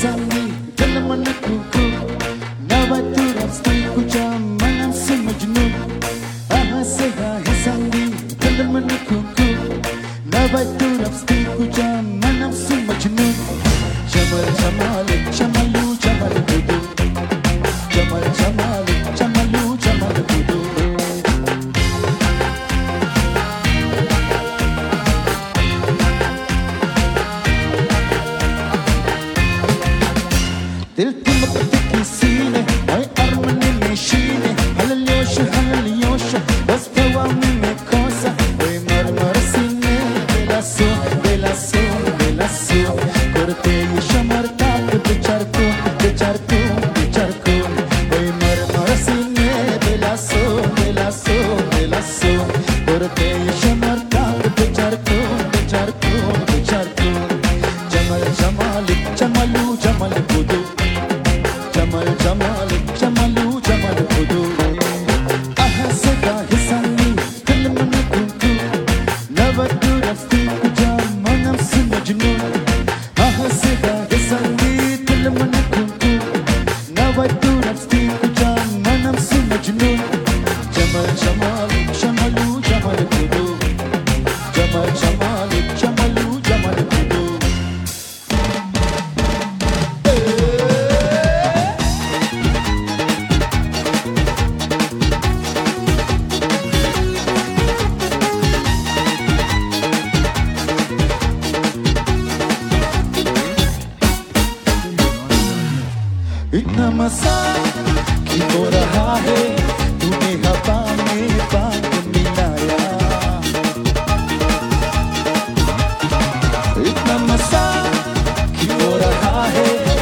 hisangi dalam menekuku nawatu rafstiku jaman si majnun ahasega hisangi dalam menekuku nawatu rafstiku jaman si majnun jamal jamalik jamalu jamal budu jamal jamalik jamalu jamal budu दिल की मत किसी ने ओए अरमने में शीने हललियोश बस fava में कोसा ओए मर सीने बेलासो बेलासो बेलासो करते ये शमर ताप बेचार को ओए मर सीने बेलासो बेलासो बेलासो करते ये शमर ताप बेचार को जमल जमालिक जमलू जमल बुदू Jamal jamalik jamalu jamal budu ahasega hisangi dalam menekuku nawatu rafstiku jaman si majnun ahasega hisangi dalam menekuku nawatu rafstiku jaman si majnun jamal jamalik jamalu jamal budu jamal jamalik jamalu jamal budu इतना मसा क्यों हो रहा है तूने हवा में बांध मिलाया इतना मसा क्यों हो रहा है